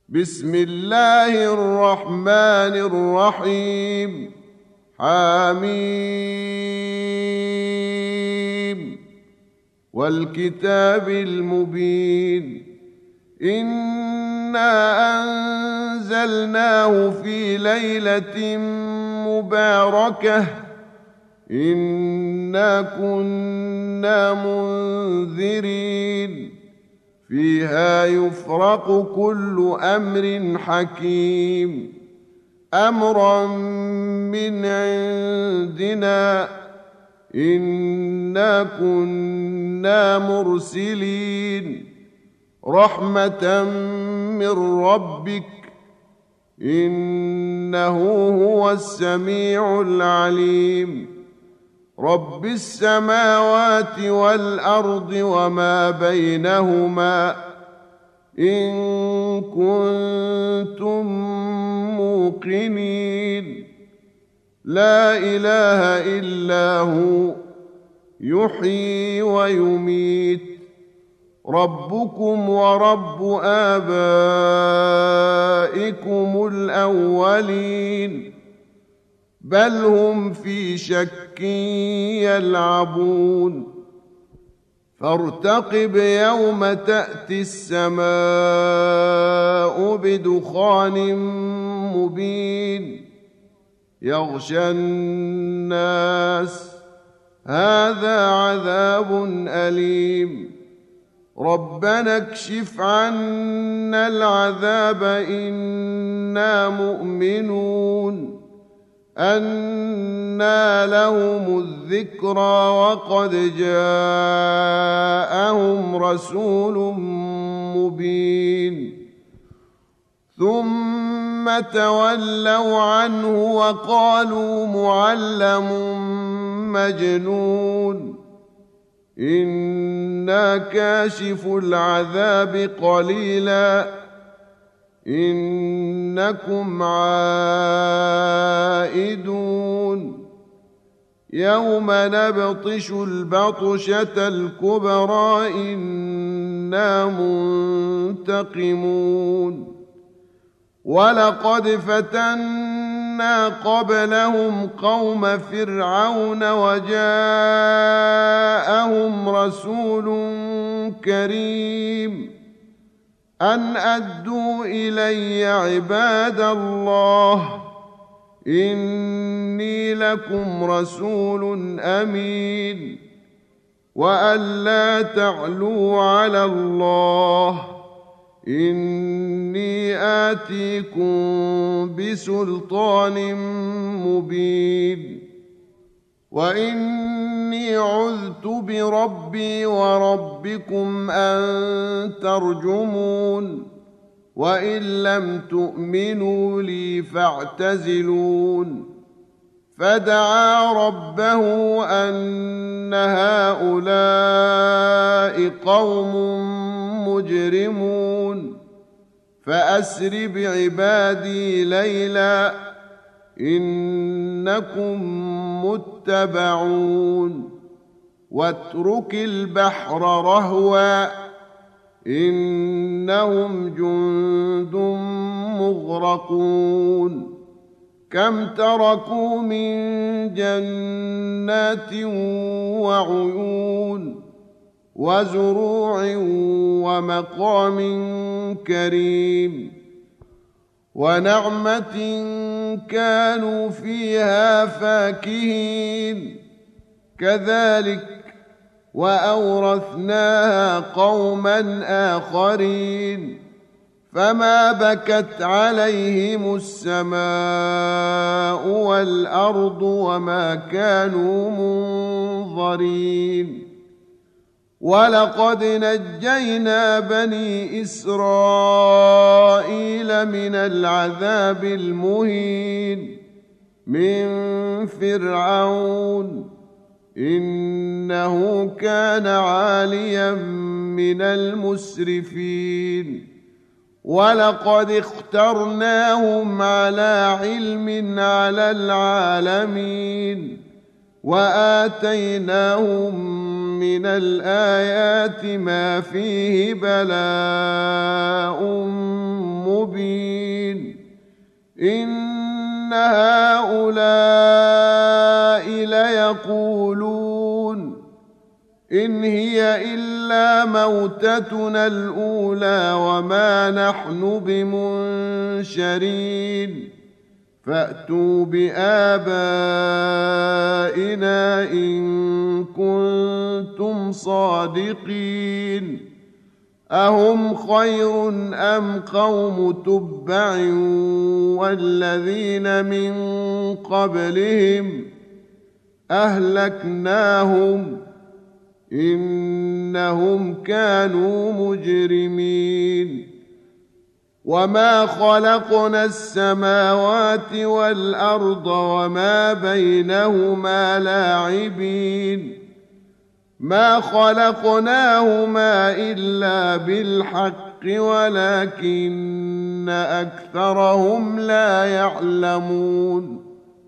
بسم الله الرحمن الرحيم حميم والكتاب المبين إنا أنزلناه في ليلة مباركة إنا كنا منذرين فيها يفرق كل أمر حكيم أمرا من عندنا إنا كنا مرسلين رحمة من ربك إنه هو السميع العليم رب السماوات والأرض وما بينهما إن كنتم موقنين لا إله إلا هو يحيي ويميت ربكم ورب آبائكم الأولين بل هم في شك يلعبون فارتقب يوم تأتي السماء بدخان مبين يغشى الناس هذا عذاب أليم ربنا اكشف عنا العذاب إنا مؤمنون أنى لهم الذكرى وقد جاءهم رسول مبين ثم تولوا عنه وقالوا معلم مجنون إنا كاشف العذاب قليلا إنكم عائدون يوم نبطش البطشة الكبرى إنا منتقمون ولقد فتنا قبلهم قوم فرعون وجاءهم رسول كريم أن أدوا إلي عباد الله إني لكم رسول أمين وأن لا تعلوا على الله إني آتيكم بسلطان مبين وإني عذت بربي وربكم أن ترجمون وإن لم تؤمنوا لي فاعتزلون فدعا ربه أن هؤلاء قوم مجرمون فأسر بعبادي ليلا إنكم متبعون واترك البحر رهوا إنهم جند مغرقون كم تركوا من جنات وعيون وزروع ومقام كريم ونعمة كانوا فيها فاكهين كذلك وأورثناها قوما آخرين فما بكت عليهم السماء والأرض وما كانوا منظرين ولقد نجينا بني إسرائيل من العذاب المهين من فرعون إنه كان عاليا من المسرفين ولقد اخترناهم على علم على العالمين وآتيناهم من الآيات ما فيه بلاء مبين إن هؤلاء ليقولون إن هي إلا موتتنا الأولى وما نحن بمنشرين فأتوا بآبائنا إن كنتم صادقين أهم خير أم قوم تبع والذين من قبلهم أهلكناهم إنهم كانوا مجرمين وما خلقنا السماوات والأرض وما بينهما لاعبين ما خلقناهما إلا بالحق ولكن أكثرهم لا يعلمون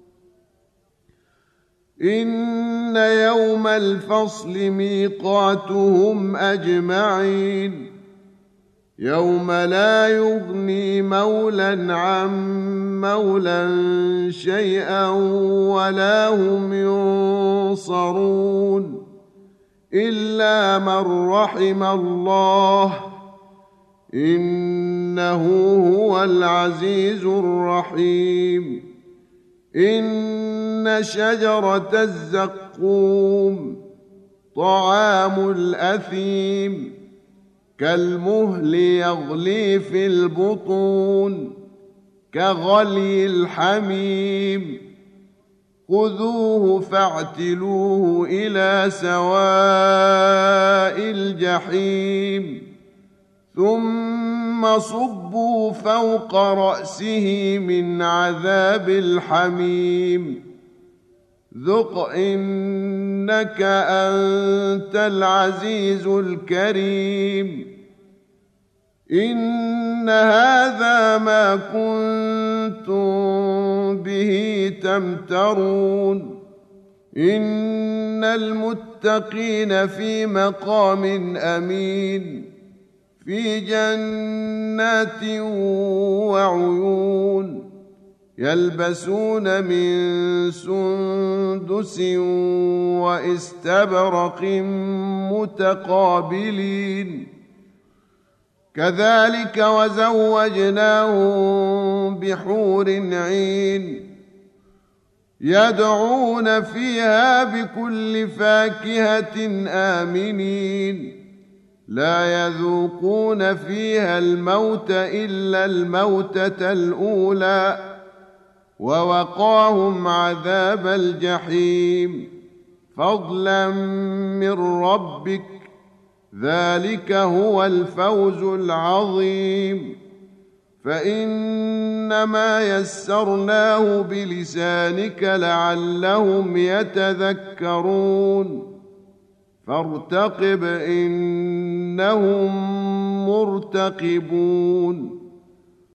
إن يوم الفصل ميقاتهم أجمعين يوم لا يغني مولى عن مولى شيئا ولا هم ينصرون إلا من رحم الله إنه هو العزيز الرحيم إن شجرة الزقوم طعام الأثيم كالمهل يغلي في البطون كغلي الحميم خذوه فاعتلوه إلى سواء الجحيم ثم صبوا فوق رأسه من عذاب الحميم ذق إنك أنت العزيز الكريم إن هذا ما كنتم به تمترون إن المتقين في مقام أمين في جنات وعيون يلبسون من سندس واستبرق متقابلين كذلك وزوجناهم بحور عين يدعون فيها بكل فاكهة آمنين لا يذوقون فيها الموت إلا الموتة الأولى ووقاهم عذاب الجحيم فضلا من ربك ذلك هو الفوز العظيم فإنما يسرناه بلسانك لعلهم يتذكرون فارتقب إنهم مرتقبون